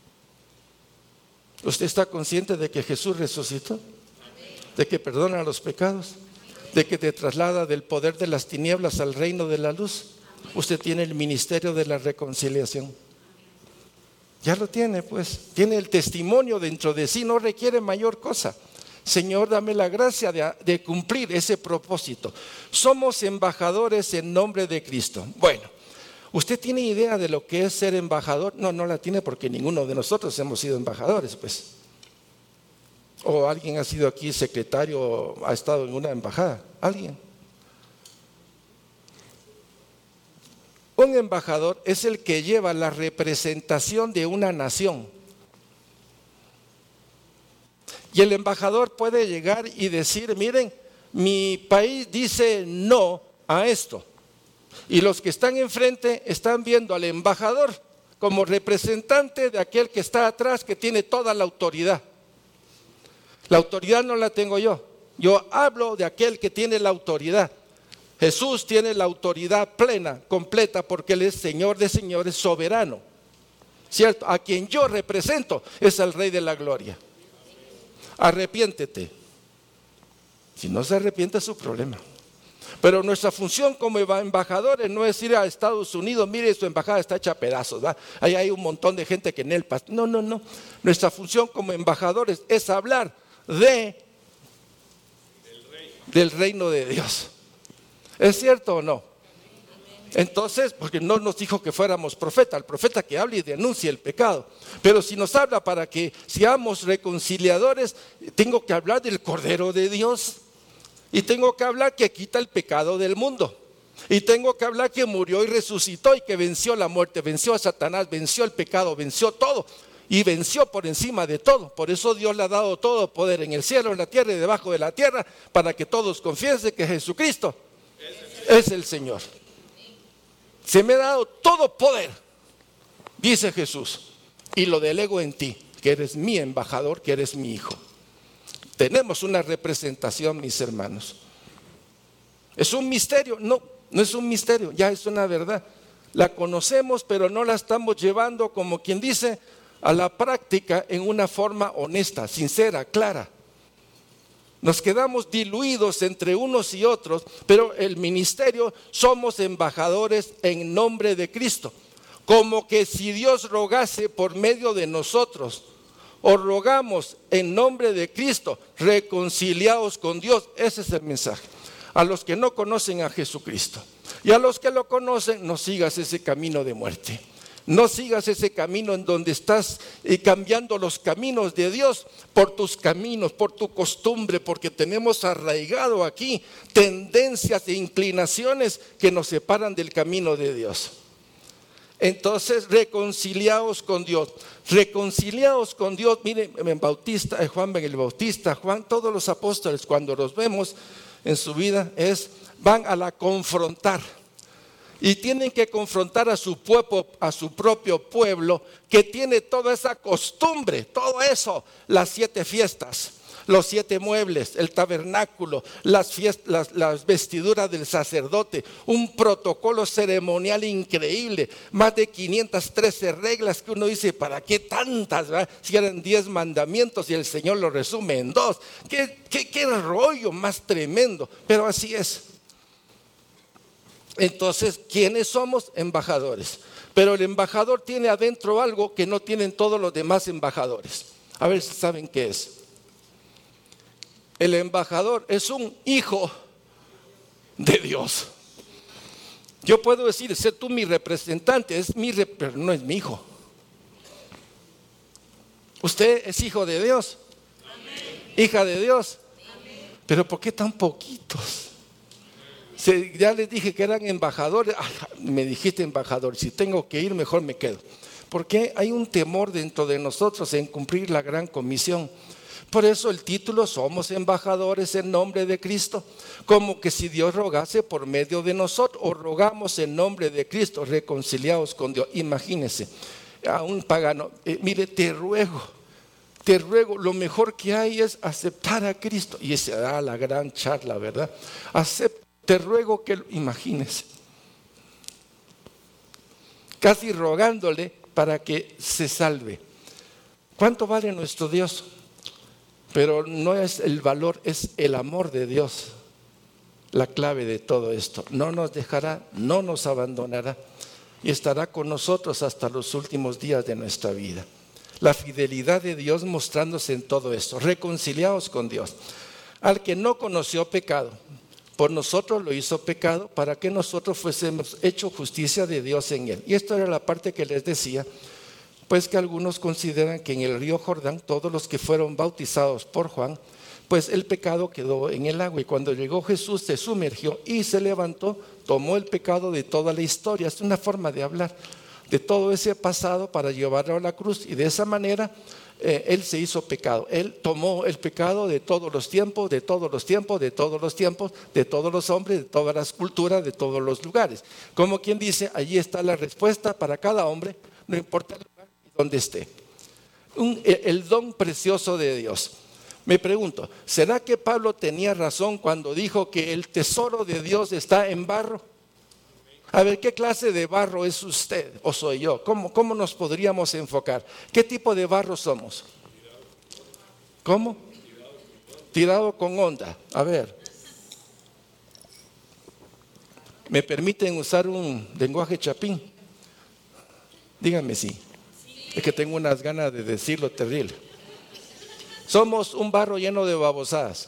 ¿Usted está consciente de que Jesús resucitó? ¿De que perdona los pecados? ¿De que te traslada del poder de las tinieblas al reino de la luz? Usted tiene el ministerio de la reconciliación. Ya lo tiene, pues. Tiene el testimonio dentro de sí, no requiere mayor cosa. Señor, dame la gracia de, de cumplir ese propósito. Somos embajadores en nombre de Cristo. Bueno, ¿usted tiene idea de lo que es ser embajador? No, no la tiene porque ninguno de nosotros hemos sido embajadores, pues. ¿O alguien ha sido aquí secretario o ha estado en una embajada? ¿Alguien? Un embajador es el que lleva la representación de una nación. Y el embajador puede llegar y decir, miren, mi país dice no a esto. Y los que están enfrente están viendo al embajador como representante de aquel que está atrás, que tiene toda la autoridad. La autoridad no la tengo yo. Yo hablo de aquel que tiene la autoridad. Jesús tiene la autoridad plena, completa, porque Él es Señor de señores, soberano. ¿Cierto? A quien yo represento es al Rey de la Gloria. Arrepiéntete. Si no se arrepiente es su problema. Pero nuestra función como embajadores no es ir a Estados Unidos, mire, su embajada está hecha a pedazos, ¿va? Ahí hay un montón de gente que en él pasa. No, no, no. Nuestra función como embajadores es hablar de del reino de Dios. ¿Es cierto o no? Entonces, porque no nos dijo que fuéramos profeta, el profeta que hable y denuncie el pecado. Pero si nos habla para que seamos reconciliadores, tengo que hablar del Cordero de Dios. Y tengo que hablar que quita el pecado del mundo. Y tengo que hablar que murió y resucitó y que venció la muerte, venció a Satanás, venció el pecado, venció todo. Y venció por encima de todo. Por eso Dios le ha dado todo poder en el cielo, en la tierra y debajo de la tierra, para que todos confiesen que Jesucristo es el Señor. Se me ha dado todo poder, dice Jesús, y lo delego en ti, que eres mi embajador, que eres mi hijo. Tenemos una representación, mis hermanos. ¿Es un misterio? No, no es un misterio, ya es una verdad. La conocemos, pero no la estamos llevando, como quien dice, a la práctica en una forma honesta, sincera, clara. Nos quedamos diluidos entre unos y otros, pero el ministerio somos embajadores en nombre de Cristo. Como que si Dios rogase por medio de nosotros, o rogamos en nombre de Cristo, reconciliados con Dios. Ese es el mensaje. A los que no conocen a Jesucristo. Y a los que lo conocen, no sigas ese camino de muerte. No sigas ese camino en donde estás eh, cambiando los caminos de Dios por tus caminos, por tu costumbre, porque tenemos arraigado aquí tendencias e inclinaciones que nos separan del camino de Dios. Entonces, reconciliados con Dios, reconciliados con Dios. Miren, en Bautista, Juan el Bautista, Juan, todos los apóstoles, cuando los vemos en su vida, es van a la confrontar. Y tienen que confrontar a su pueblo, a su propio pueblo, que tiene toda esa costumbre, todo eso, las siete fiestas, los siete muebles, el tabernáculo, las, fiestas, las, las vestiduras del sacerdote, un protocolo ceremonial increíble, más de quinientas trece reglas que uno dice, ¿para qué tantas? ¿verdad? Si eran diez mandamientos y el Señor lo resume en dos. ¿Qué, qué, qué rollo más tremendo? Pero así es. Entonces, ¿quiénes somos? Embajadores. Pero el embajador tiene adentro algo que no tienen todos los demás embajadores. A ver si saben qué es. El embajador es un hijo de Dios. Yo puedo decir, sé tú mi representante, es mi, pero no es mi hijo. Usted es hijo de Dios. Amén. Hija de Dios. Amén. Pero ¿por qué tan poquitos? Se, ya les dije que eran embajadores. Ay, me dijiste embajador, si tengo que ir mejor me quedo. Porque hay un temor dentro de nosotros en cumplir la gran comisión. Por eso el título, somos embajadores en nombre de Cristo. Como que si Dios rogase por medio de nosotros, o rogamos en nombre de Cristo, reconciliados con Dios. Imagínense a un pagano, eh, mire, te ruego, te ruego, lo mejor que hay es aceptar a Cristo. Y se da la gran charla, ¿verdad? Acepta. Te ruego que, imagínese, casi rogándole para que se salve. ¿Cuánto vale nuestro Dios? Pero no es el valor, es el amor de Dios la clave de todo esto. No nos dejará, no nos abandonará y estará con nosotros hasta los últimos días de nuestra vida. La fidelidad de Dios mostrándose en todo esto, reconciliados con Dios. Al que no conoció pecado, por nosotros lo hizo pecado para que nosotros fuésemos hecho justicia de Dios en él. Y esto era la parte que les decía, pues que algunos consideran que en el río Jordán, todos los que fueron bautizados por Juan, pues el pecado quedó en el agua, y cuando llegó Jesús se sumergió y se levantó, tomó el pecado de toda la historia. Es una forma de hablar de todo ese pasado para llevarlo a la cruz, y de esa manera eh, Él se hizo pecado. Él tomó el pecado de todos los tiempos, de todos los tiempos, de todos los tiempos, de todos los hombres, de todas las culturas, de todos los lugares. Como quien dice, allí está la respuesta para cada hombre, no importa el lugar y donde esté. Un, el don precioso de Dios. Me pregunto, ¿será que Pablo tenía razón cuando dijo que el tesoro de Dios está en barro? A ver, ¿qué clase de barro es usted o soy yo? ¿Cómo, cómo nos podríamos enfocar? ¿Qué tipo de barro somos? ¿Cómo? Tirado con onda. A ver. ¿Me permiten usar un lenguaje chapín? Díganme si. Es que tengo unas ganas de decirlo terrible. Somos un barro lleno de babosadas.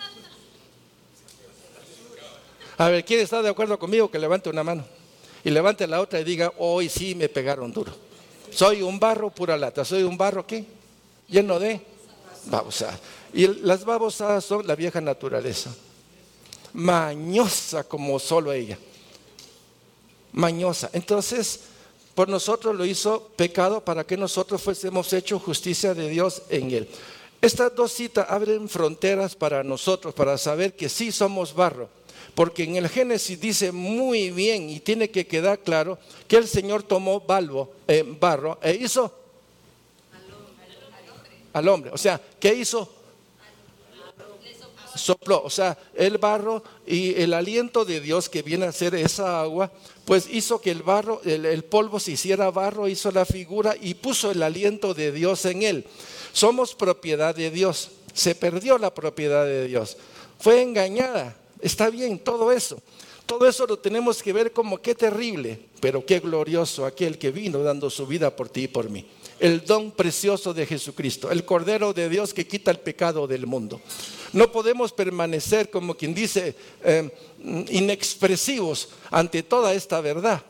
A ver, ¿quién está de acuerdo conmigo? Que levante una mano. Y levante la otra y diga, hoy sí me pegaron duro. Soy un barro pura lata. ¿Soy un barro qué? Lleno de babosadas. Y las babosadas son la vieja naturaleza. Mañosa como solo ella. Mañosa. Entonces, por nosotros lo hizo pecado para que nosotros fuésemos hechos justicia de Dios en Él. Estas dos citas abren fronteras para nosotros, para saber que sí somos barro. Porque en el Génesis dice muy bien y tiene que quedar claro que el Señor tomó balbo, eh, barro e hizo al hombre. al hombre. O sea, ¿qué hizo? Sopló. O sea, el barro y el aliento de Dios que viene a ser esa agua, pues hizo que el barro, el, el polvo se hiciera barro, hizo la figura y puso el aliento de Dios en él. Somos propiedad de Dios. Se perdió la propiedad de Dios. Fue engañada. Está bien, todo eso. Todo eso lo tenemos que ver como qué terrible, pero qué glorioso aquel que vino dando su vida por ti y por mí. El don precioso de Jesucristo, el Cordero de Dios que quita el pecado del mundo. No podemos permanecer, como quien dice, eh, inexpresivos ante toda esta verdad.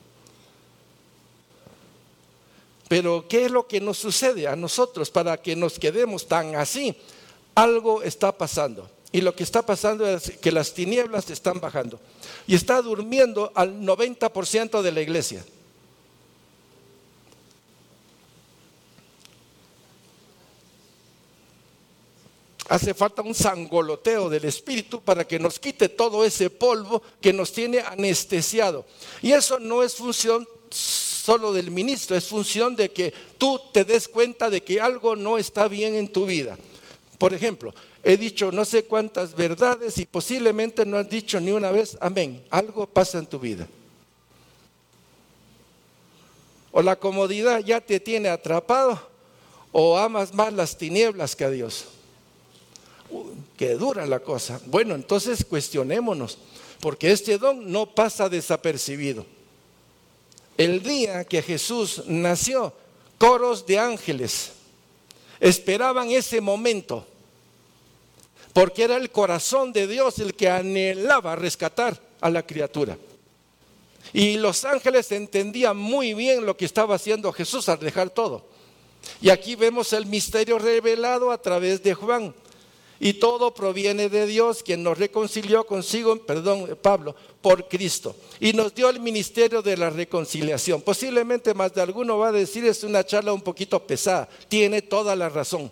Pero ¿qué es lo que nos sucede a nosotros para que nos quedemos tan así? Algo está pasando. Y lo que está pasando es que las tinieblas están bajando. Y está durmiendo al noventa por ciento de la iglesia. Hace falta un sangoloteo del Espíritu para que nos quite todo ese polvo que nos tiene anestesiado. Y eso no es función solo del ministro, es función de que tú te des cuenta de que algo no está bien en tu vida. Por ejemplo, he dicho no sé cuántas verdades y posiblemente no has dicho ni una vez amén. Algo pasa en tu vida. O la comodidad ya te tiene atrapado, o amas más las tinieblas que a Dios. Uy, qué dura la cosa. Bueno, entonces cuestionémonos, porque este don no pasa desapercibido. El día que Jesús nació, coros de ángeles esperaban ese momento, porque era el corazón de Dios el que anhelaba rescatar a la criatura. Y los ángeles entendían muy bien lo que estaba haciendo Jesús al dejar todo. Y aquí vemos el misterio revelado a través de Juan. Y todo proviene de Dios, quien nos reconcilió consigo, perdón, Pablo, por Cristo. Y nos dio el ministerio de la reconciliación. Posiblemente más de alguno va a decir, es una charla un poquito pesada. Tiene toda la razón.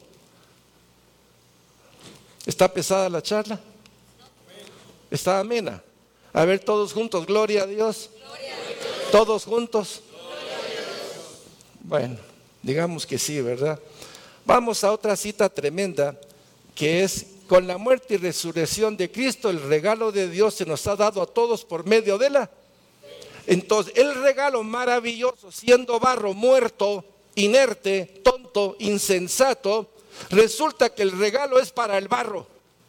¿Está pesada la charla? ¿Está amena? A ver, todos juntos, gloria a Dios. Gloria a Dios. Todos juntos. Gloria a Dios. Bueno, digamos que sí, ¿verdad? Vamos a otra cita tremenda, que es: con la muerte y resurrección de Cristo, el regalo de Dios se nos ha dado a todos por medio de la. Entonces, el regalo maravilloso, siendo barro muerto, inerte, tonto, insensato, resulta que el regalo es para el barro.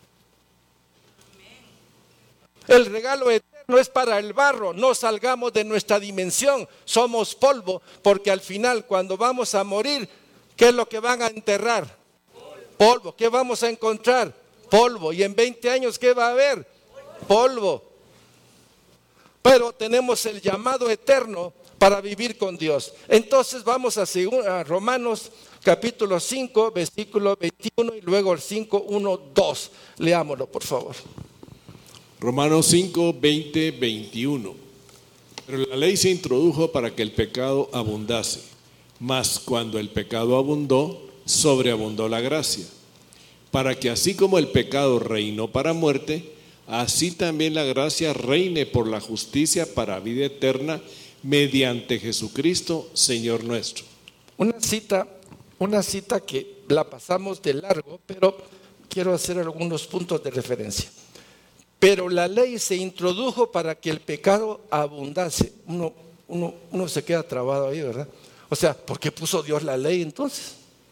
El regalo eterno es para el barro. No salgamos de nuestra dimensión, somos polvo, porque al final, cuando vamos a morir, ¿qué es lo que van a enterrar? Polvo. ¿Qué vamos a encontrar? Polvo. Y en veinte años, ¿qué va a haber? Polvo. pero tenemos el llamado eterno para vivir con Dios. Entonces vamos a, a Romanos capítulo cinco, versículo veintiuno y luego el cinco, uno, dos. Leámoslo, por favor. Romanos cinco, veinte, veintiuno. Pero la ley se introdujo para que el pecado abundase, mas cuando el pecado abundó, sobreabundó la gracia, para que así como el pecado reinó para muerte, así también la gracia reine por la justicia para vida eterna, mediante Jesucristo, Señor nuestro. Una cita, una cita que la pasamos de largo, pero quiero hacer algunos puntos de referencia. Pero la ley se introdujo para que el pecado abundase. Uno, uno, uno se queda trabado ahí, ¿verdad? O sea, ¿por qué puso Dios la ley entonces?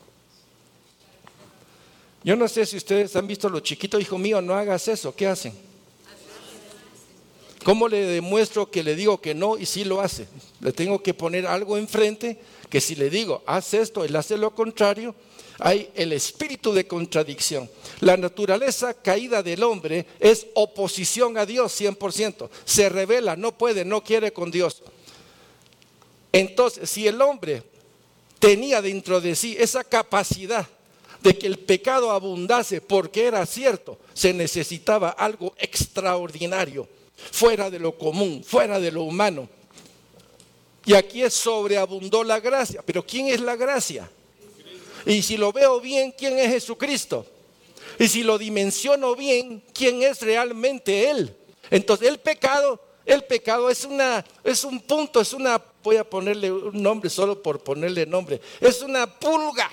Yo no sé si ustedes han visto a los chiquitos, hijo mío, no hagas eso. ¿Qué hacen? ¿Cómo le demuestro que le digo que no y sí lo hace? Le tengo que poner algo enfrente que si le digo, haz esto, él hace lo contrario. Hay el espíritu de contradicción. La naturaleza caída del hombre es oposición a Dios cien por ciento. Se rebela, no puede, no quiere con Dios. Entonces, si el hombre tenía dentro de sí esa capacidad de que el pecado abundase porque era cierto, se necesitaba algo extraordinario, fuera de lo común, fuera de lo humano. Y aquí es sobreabundó la gracia. Pero ¿quién es la gracia? Y si lo veo bien, ¿quién es Jesucristo? Y si lo dimensiono bien, ¿quién es realmente Él? Entonces el pecado, el pecado es una, es un punto, es una, voy a ponerle un nombre solo por ponerle nombre, es una pulga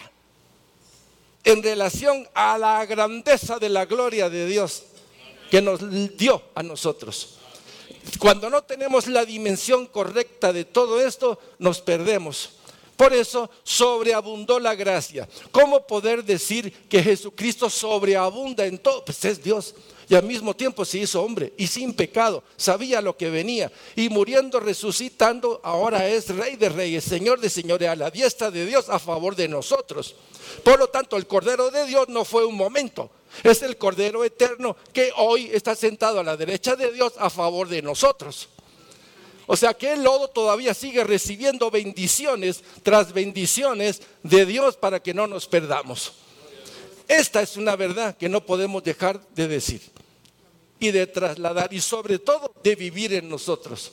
en relación a la grandeza de la gloria de Dios que nos dio a nosotros. Cuando no tenemos la dimensión correcta de todo esto, nos perdemos. Por eso sobreabundó la gracia. ¿Cómo poder decir que Jesucristo sobreabunda en todo? Pues es Dios. Y al mismo tiempo se hizo hombre y sin pecado. Sabía lo que venía. Y muriendo, resucitando, ahora es Rey de Reyes, Señor de Señores, a la diestra de Dios a favor de nosotros. Por lo tanto, el Cordero de Dios no fue un momento. Es el Cordero eterno que hoy está sentado a la derecha de Dios a favor de nosotros. O sea que el lodo todavía sigue recibiendo bendiciones tras bendiciones de Dios para que no nos perdamos. Esta es una verdad que no podemos dejar de decir y de trasladar y sobre todo de vivir en nosotros.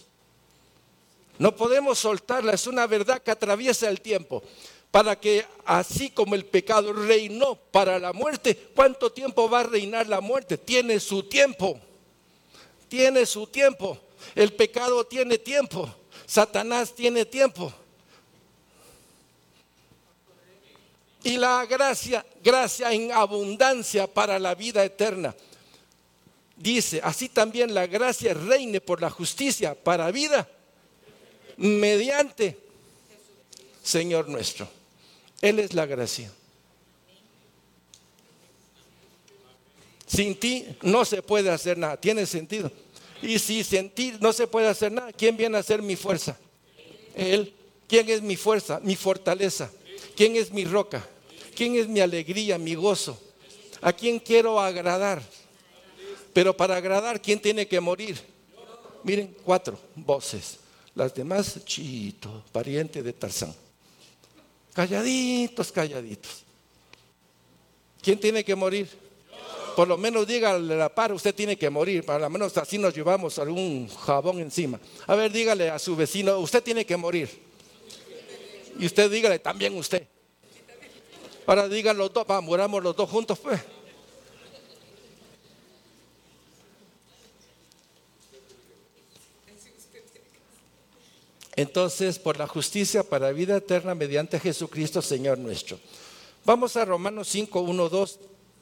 No podemos soltarla, es una verdad que atraviesa el tiempo. Para que así como el pecado reinó para la muerte, ¿cuánto tiempo va a reinar la muerte? Tiene su tiempo, tiene su tiempo. El pecado tiene tiempo, Satanás tiene tiempo. Y la gracia, gracia en abundancia para la vida eterna. Dice, así también la gracia reine por la justicia para vida mediante Señor nuestro. Él es la gracia. Sin ti no se puede hacer nada, tiene sentido. Y si sin ti no se puede hacer nada, ¿quién viene a ser mi fuerza? Él. ¿Quién es mi fuerza? Mi fortaleza. ¿Quién es mi roca? ¿Quién es mi alegría, mi gozo? ¿A quién quiero agradar? Pero para agradar, ¿quién tiene que morir? Miren, cuatro voces. Las demás, chito, pariente de Tarzán. Calladitos, calladitos. ¿Quién tiene que morir? Por lo menos dígale a la par, usted tiene que morir. Para lo menos así nos llevamos algún jabón encima. A ver, dígale a su vecino, usted tiene que morir. Y usted dígale también usted. Ahora digan los dos, vamos, muramos los dos juntos pues. Entonces, por la justicia para vida eterna mediante Jesucristo, Señor nuestro. Vamos a Romanos cinco, uno, dos.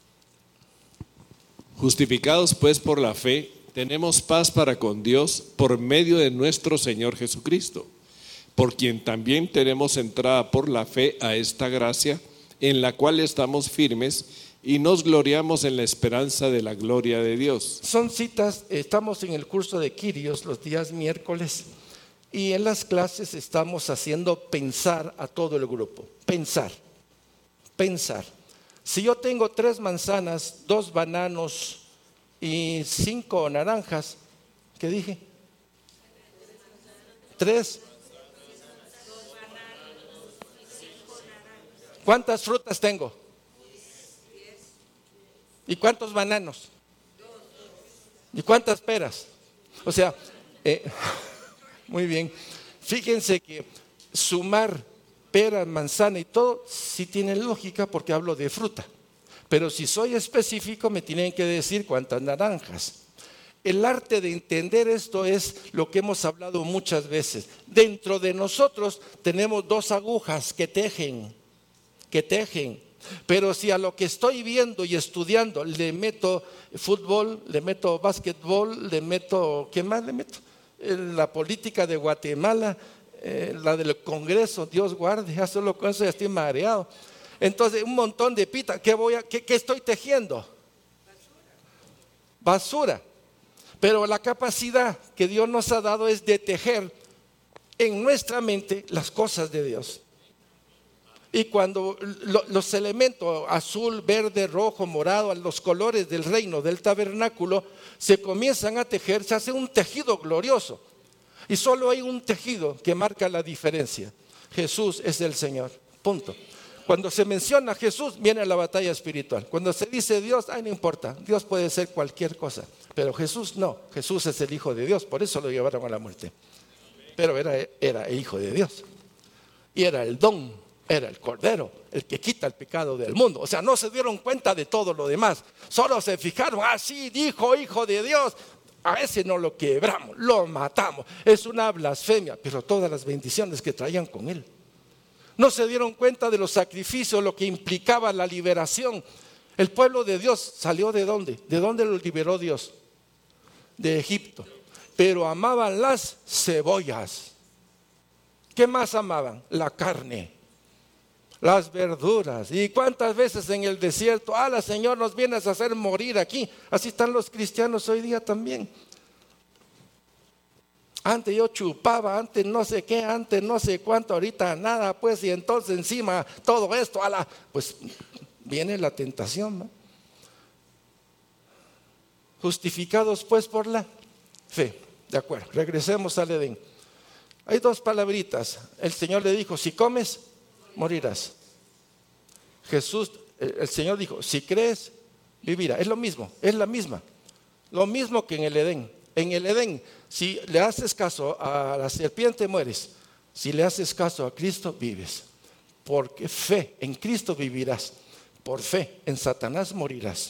Justificados pues por la fe, tenemos paz para con Dios por medio de nuestro Señor Jesucristo, por quien también tenemos entrada por la fe a esta gracia, en la cual estamos firmes y nos gloriamos en la esperanza de la gloria de Dios. Son citas, estamos en el curso de Quirios los días miércoles y en las clases estamos haciendo pensar a todo el grupo. Pensar, pensar. Si yo tengo tres manzanas, dos bananos y cinco naranjas, ¿qué dije? tres. ¿Cuántas frutas tengo? ¿Y cuántos bananos? ¿Y cuántas peras? O sea, eh, muy bien. Fíjense que sumar pera, manzana y todo sí tiene lógica porque hablo de fruta. Pero si soy específico me tienen que decir cuántas naranjas. El arte de entender esto es lo que hemos hablado muchas veces. Dentro de nosotros tenemos dos agujas que tejen, que tejen. Pero si a lo que estoy viendo y estudiando le meto fútbol, le meto básquetbol, le meto, ¿qué más le meto? La política de Guatemala, eh, la del Congreso, Dios guarde, ya solo con eso ya estoy mareado. Entonces, un montón de pita, ¿qué, voy a, qué, qué estoy tejiendo? Basura. Pero la capacidad que Dios nos ha dado es de tejer en nuestra mente las cosas de Dios. Y cuando lo, los elementos azul, verde, rojo, morado, los colores del reino, del tabernáculo, se comienzan a tejer, se hace un tejido glorioso. Y solo hay un tejido que marca la diferencia. Jesús es el Señor, punto. Cuando se menciona a Jesús, viene la batalla espiritual. Cuando se dice Dios, ay, no importa, Dios puede ser cualquier cosa. Pero Jesús no, Jesús es el Hijo de Dios, por eso lo llevaron a la muerte. Pero era, era el Hijo de Dios. Y era el don. Era el Cordero, el que quita el pecado del mundo. O sea, no se dieron cuenta de todo lo demás. Solo se fijaron, ah, sí, dijo Hijo de Dios. A ese no lo quebramos, lo matamos. Es una blasfemia, pero todas las bendiciones que traían con él. No se dieron cuenta de los sacrificios, lo que implicaba la liberación. El pueblo de Dios salió ¿de dónde? ¿De dónde lo liberó Dios? De Egipto. Pero amaban las cebollas. ¿Qué más amaban? La carne. Las verduras. ¿Y cuántas veces en el desierto? Ah, Señor, nos vienes a hacer morir aquí. Así están los cristianos hoy día también. Antes yo chupaba, antes no sé qué, antes no sé cuánto, ahorita nada, pues, y entonces encima todo esto, ala, pues viene la tentación, ¿no? Justificados pues por la fe. De acuerdo, regresemos al Edén. Hay dos palabritas. El Señor le dijo, si comes, morirás. Jesús, el Señor dijo, si crees, vivirás. Es lo mismo, es la misma. Lo mismo que en el Edén. En el Edén, si le haces caso a la serpiente, mueres. Si le haces caso a Cristo, vives. Porque fe, en Cristo vivirás. Por fe, en Satanás morirás.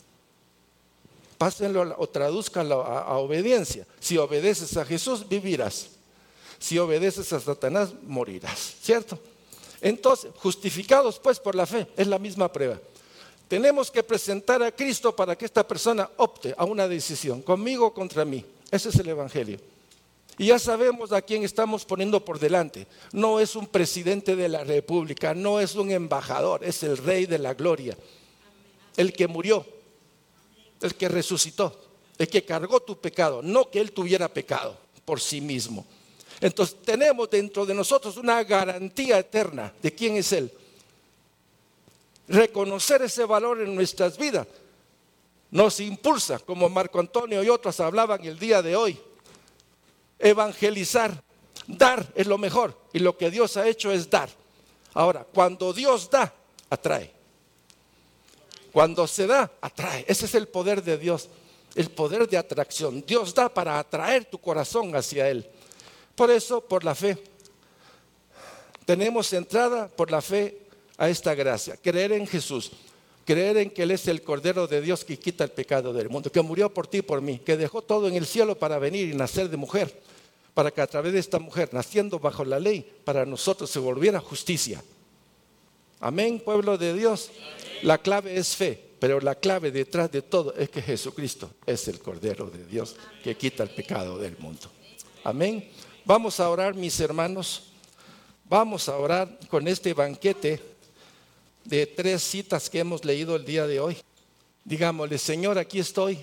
Pásenlo o tradúzcanlo a, a obediencia. Si obedeces a Jesús, vivirás. Si obedeces a Satanás, morirás. ¿Cierto? Entonces, justificados pues por la fe, es la misma prueba. Tenemos que presentar a Cristo para que esta persona opte a una decisión, conmigo o contra mí. Ese es el Evangelio. Y ya sabemos a quién estamos poniendo por delante. No es un presidente de la República, no es un embajador, es el Rey de la Gloria. El que murió, el que resucitó, el que cargó tu pecado, no que él tuviera pecado por sí mismo. Entonces tenemos dentro de nosotros una garantía eterna de quién es Él. Reconocer ese valor en nuestras vidas nos impulsa, como Marco Antonio y otros hablaban el día de hoy. Evangelizar, dar es lo mejor y lo que Dios ha hecho es dar. Ahora, cuando Dios da, atrae. Cuando se da, atrae. Ese es el poder de Dios, el poder de atracción. Dios da para atraer tu corazón hacia Él. Por eso, por la fe, tenemos entrada por la fe a esta gracia. Creer en Jesús, creer en que Él es el Cordero de Dios que quita el pecado del mundo, que murió por ti y por mí, que dejó todo en el cielo para venir y nacer de mujer, para que a través de esta mujer, naciendo bajo la ley, para nosotros se volviera justicia. Amén, pueblo de Dios. La clave es fe, pero la clave detrás de todo es que Jesucristo es el Cordero de Dios que quita el pecado del mundo. Amén. Vamos a orar, mis hermanos. Vamos a orar con este banquete de tres citas que hemos leído el día de hoy. Digámosle, Señor, aquí estoy.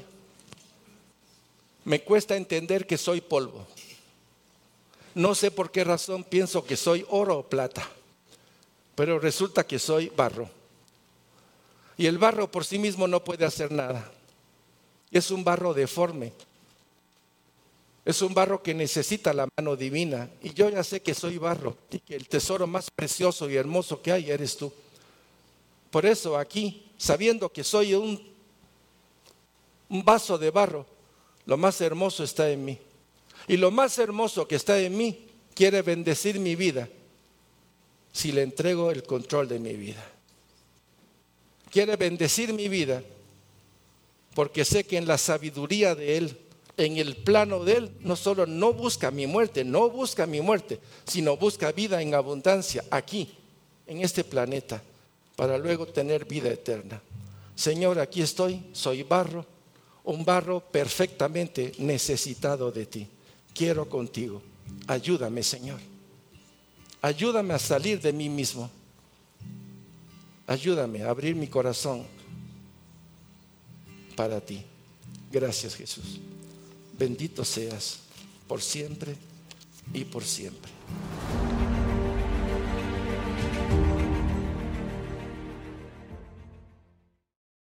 Me cuesta entender que soy polvo. No sé por qué razón pienso que soy oro o plata, pero resulta que soy barro. Y el barro por sí mismo no puede hacer nada. Es un barro deforme. Es un barro que necesita la mano divina. Y yo ya sé que soy barro y que el tesoro más precioso y hermoso que hay eres tú. Por eso aquí, sabiendo que soy un, un vaso de barro, lo más hermoso está en mí. Y lo más hermoso que está en mí quiere bendecir mi vida si le entrego el control de mi vida. Quiere bendecir mi vida porque sé que en la sabiduría de Él, en el plano de Él, no solo no busca mi muerte, no busca mi muerte, sino busca vida en abundancia aquí, en este planeta, para luego tener vida eterna. Señor, aquí estoy, soy barro, un barro perfectamente necesitado de ti. Quiero contigo. Ayúdame, Señor. Ayúdame a salir de mí mismo. Ayúdame a abrir mi corazón para ti. Gracias, Jesús. Bendito seas por siempre y por siempre.